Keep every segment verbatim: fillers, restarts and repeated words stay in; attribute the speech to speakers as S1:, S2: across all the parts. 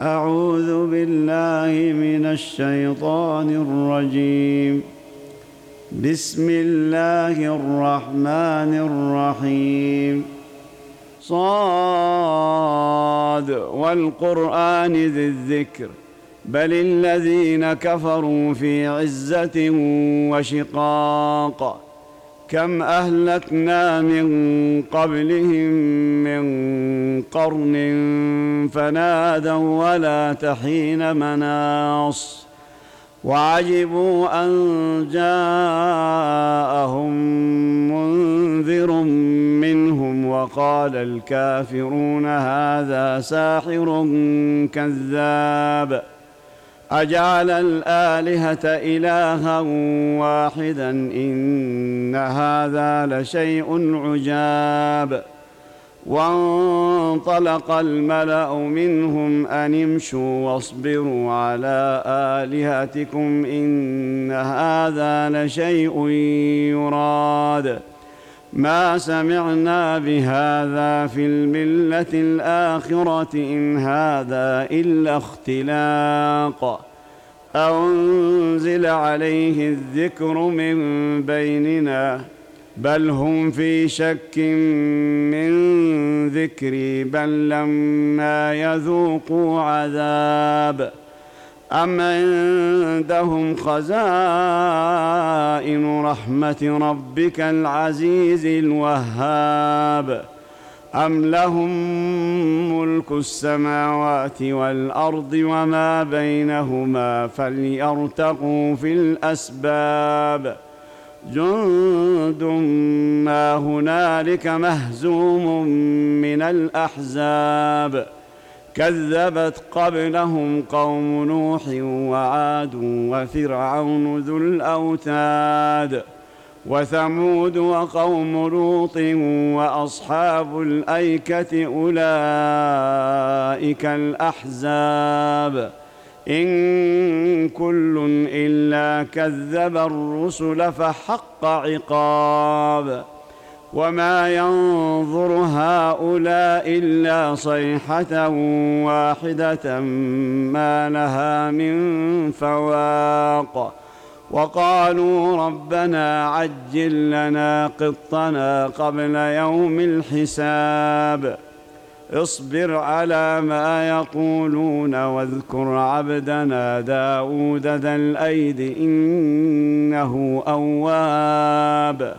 S1: أعوذ بالله من الشيطان الرجيم. بسم الله الرحمن الرحيم. صاد والقرآن ذي الذكر بل الذين كفروا في عزة وشقاق. كم أهلكنا من قبلهم من قرن فنادوا ولا تحين مناص وعجبوا أن جاءهم منذر منهم وقال الكافرون هذا ساحر كذاب أجعل الآلهة إلها واحدا إن هذا لشيء عجاب. وانطلق الملأ منهم أن امشوا واصبروا على آلهتكم إن هذا لشيء يراد ما سمعنا بهذا في الملة الآخرة إن هذا إلا اختلاق أنزل عليه الذكر من بيننا بل هم في شك من ذكري بل لما يذوقوا عذاب أم عندهم خزائن رحمة ربك العزيز الوهاب أم لهم ملك السماوات والأرض وما بينهما فليرتقوا في الأسباب. جند ما هنالك مهزوم من الأحزاب كذبت قبلهم قوم نوح وعاد وفرعون ذو الأوتاد وثمود وقوم لوط وأصحاب الأيكة أولئك الأحزاب إن كل إلا كذب الرسل فحق عقاب. وما ينظر هؤلاء إلا صيحة واحدة ما لها من فواق وقالوا ربنا عجل لنا قطنا قبل يوم الحساب. اصبر على ما يقولون واذكر عبدنا داود ذا الأيد إنه أواب.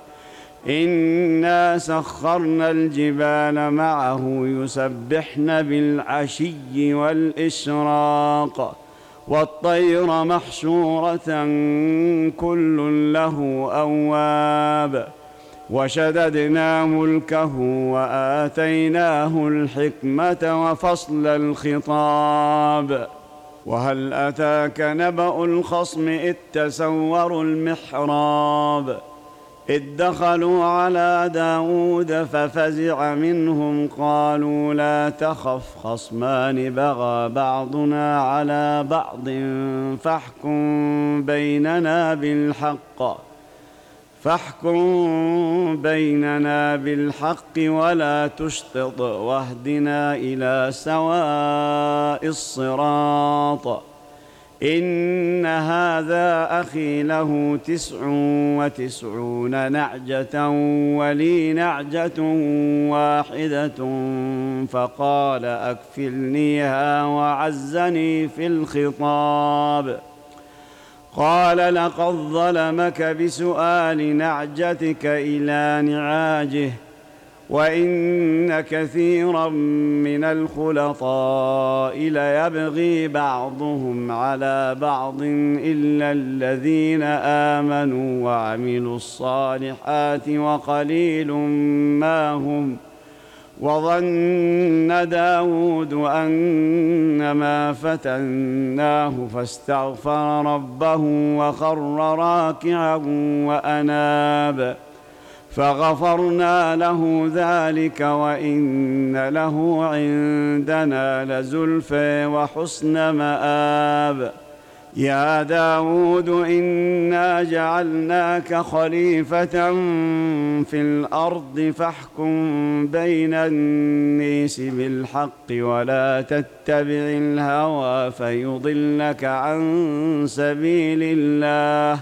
S1: إنا سخرنا الجبال معه يسبحن بالعشي والإشراق والطير محشورة كل له أواب. وشددنا ملكه وآتيناه الحكمة وفصل الخطاب. وهل أتاك نبأ الخصم إذ تسوروا المحراب إذ دخلوا على داود ففزع منهم قالوا لا تخف خصمان بغى بعضنا على بعض فاحكم بيننا بالحق فاحكم بيننا بالحق ولا تشطط واهدنا إلى سواء الصراط. إن هذا أخي له تسع وتسعون نعجة ولي نعجة واحدة فقال أكفلنيها وعزني في الخطاب. قال لقد ظلمك بسؤال نعجتك إلى نعاجه وإن كثيرا من الخلطاء ليبغي بعضهم على بعض إلا الذين آمنوا وعملوا الصالحات وقليل ما هم. وظن داود أنما فتناه فاستغفر ربه وخر راكعا وأناب فغفرنا له ذلك وإن له عندنا لزلفى وحسن مآب. يا داود إنا جعلناك خليفة في الأرض فاحكم بين الناس بالحق ولا تتبع الهوى فيضلك عن سبيل الله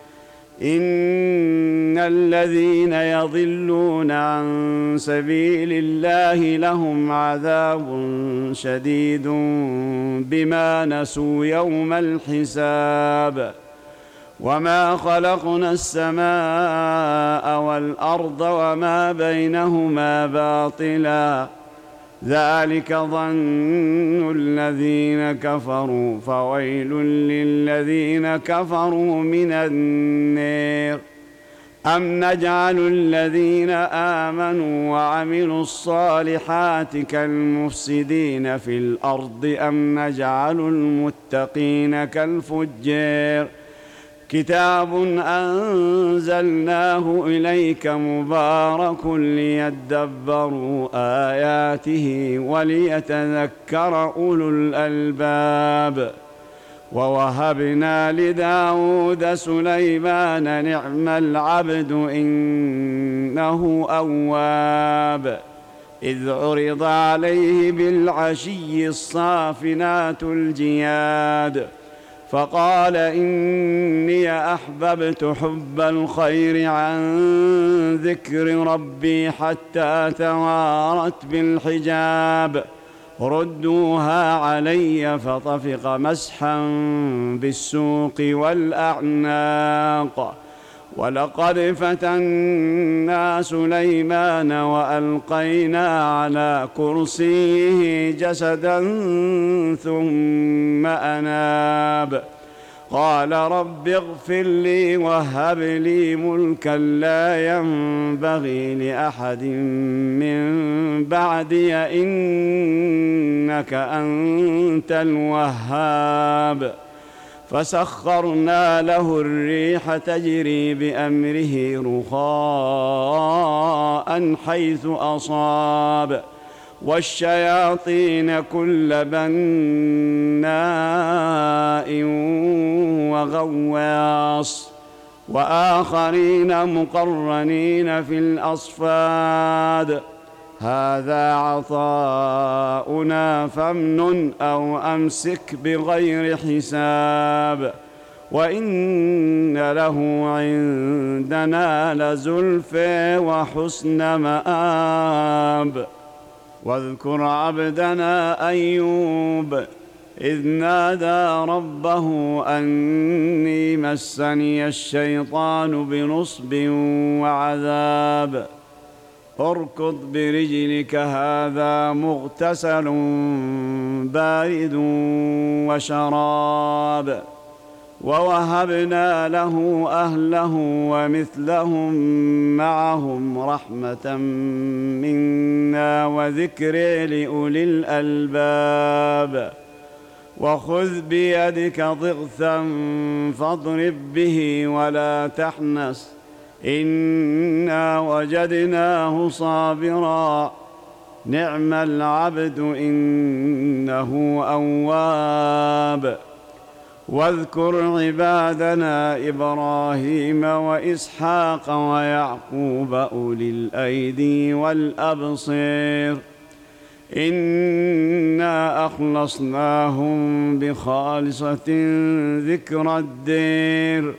S1: إن الذين يضلون عن سبيل الله لهم عذاب شديد بما نسوا يوم الحساب وما خلقنا السماء والأرض وما بينهما باطلا ذلك ظن الذين كفروا فويل للذين كفروا من النار أم نجعل الذين آمنوا وعملوا الصالحات كالمفسدين في الأرض أم نجعل المتقين كالفجار كتاب أنزلناه إليك مبارك ليدبروا آياته وليتذكر أولو الألباب ووهبنا لداود سليمان نعم العبد إنه أواب إذ عرض عليه بالعشي الصافنات الجياد فقال إني أحببت حب الخير عن ذكر ربي حتى توارت بالحجاب ردوها علي فطفق مسحا بالسوق والأعناق ولقد فتنا سليمان وألقينا على كرسيه جسدا ثم أناب قال رب اغفر لي وهب لي ملكا لا ينبغي لأحد من بعدي إنك أنت الوهاب فسخرنا له الريح تجري بأمره رخاء حيث أصاب والشياطين كل بناء وغواص وآخرين مقرنين في الأصفاد هذا عطاؤنا فامنن أو أمسك بغير حساب وإن له عندنا لزلفى وحسن مآب واذكر عبدنا أيوب إذ نادى ربه أني مسني الشيطان بنصب وعذاب اركض برجلك هذا مغتسل بارد وشراب ووهبنا له أهله ومثلهم معهم رحمة منا وذكر لأولي الألباب وخذ بيدك ضغثا فاضرب به ولا تحنث إنا وجدناه صابرا نعم العبد إنه أواب واذكر عبادنا إبراهيم وإسحاق ويعقوب أولي الأيدي والأبصير إنا أخلصناهم بخالصة ذكر الدير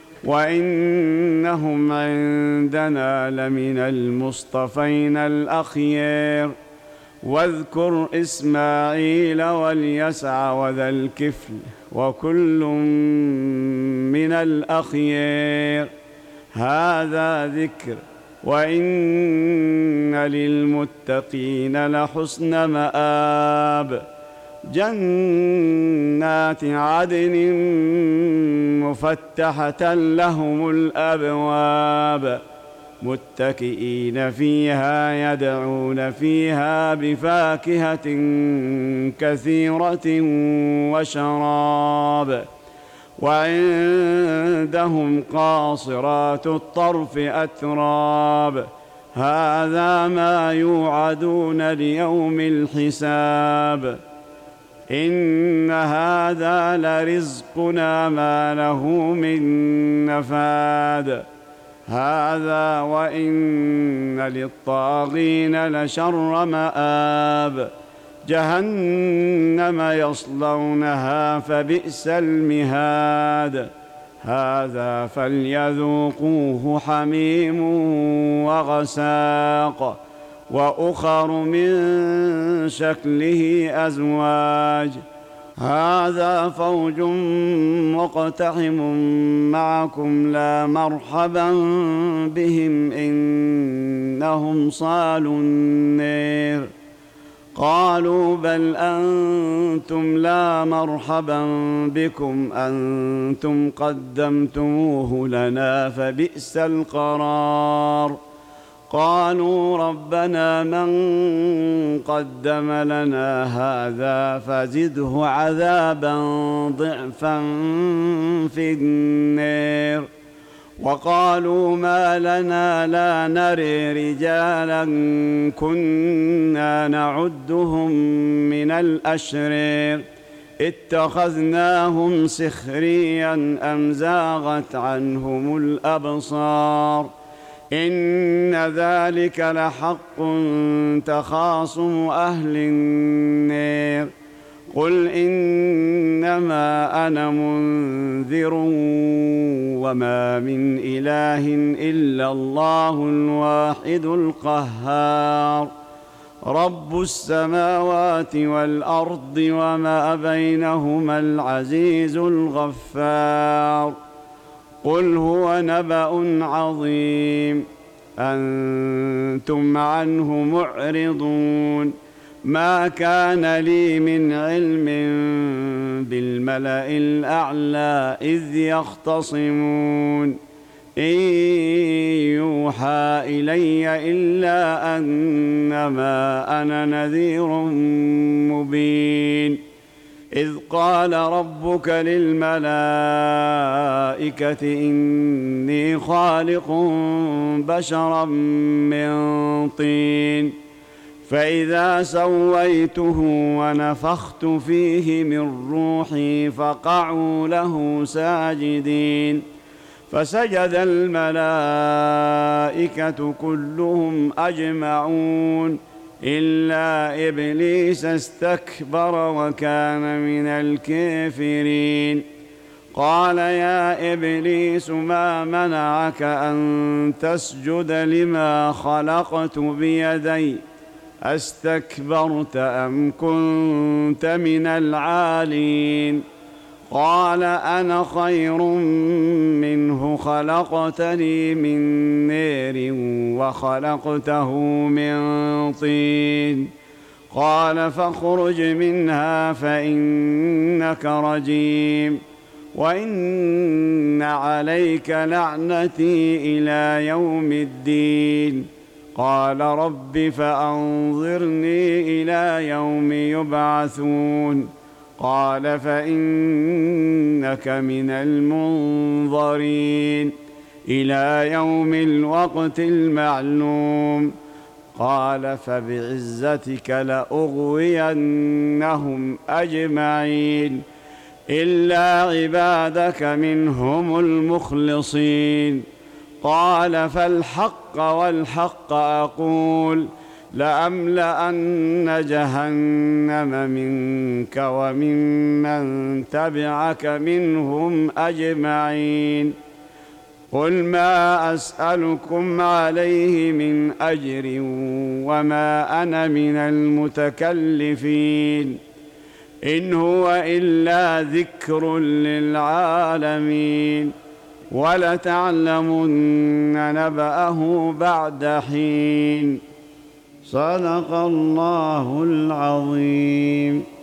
S1: وإنهم عندنا لمن المصطفين الأخيار واذكر إسماعيل واليسع وذا الكفل وكل من الأخيار هذا ذكر وإن للمتقين لحسن مآب جنات عدن مفتحة لهم الأبواب متكئين فيها يدعون فيها بفاكهة كثيرة وشراب وعندهم قاصرات الطرف أتراب هذا ما يوعدون ليوم الحساب إن هذا لرزقنا ما له من نفاد هذا وإن للطاغين لشر مآب جهنم يصلونها فبئس المهاد هذا فليذوقوه حميم وغساق وأخر من شكله أزواج هذا فوج مقتحم معكم لا مرحبا بهم إنهم صالوا النير قالوا بل أنتم لا مرحبا بكم أنتم قدمتموه لنا فبئس القرار قالوا ربنا من قدم لنا هذا فزده عذابا ضعفا في النار وقالوا ما لنا لا نري رجالا كنا نعدهم من الأشرار اتخذناهم سخريا أم زاغت عنهم الأبصار إن ذلك لحق تخاصم أهل النار قل إنما أنا منذر وما من إله إلا الله الواحد القهار رب السماوات والأرض وما بينهما العزيز الغفار قل هو نبأ عظيم أنتم عنه معرضون ما كان لي من علم بالملأ الأعلى إذ يختصمون إن يوحى إلي إلا أنما أنا نذير مبين إذ قال ربك للملائكة إني خالق بشرا من طين فإذا سويته ونفخت فيه من روحي فقعوا له ساجدين فسجد الملائكة كلهم أجمعون إلا إبليس استكبر وكان من الكافرين قال يا إبليس ما منعك أن تسجد لما خلقت بيدي أستكبرت أم كنت من العالين قال أنا خير منه خلقتني من نار وخلقته من طين قال فاخرج منها فإنك رجيم وإن عليك لعنتي إلى يوم الدين قال رب فأنظرني إلى يوم يبعثون قال فإنك من المنظرين إلى يوم الوقت المعلوم قال فبعزتك لأغوينهم أجمعين إلا عبادك منهم المخلصين قال فالحق والحق أقول لأملأن جهنم منك وممن تبعك منهم أجمعين قل ما أسألكم عليه من أجر وما أنا من المتكلفين إن هو إلا ذكر للعالمين ولتعلمن نبأه بعد حين صدق الله العظيم.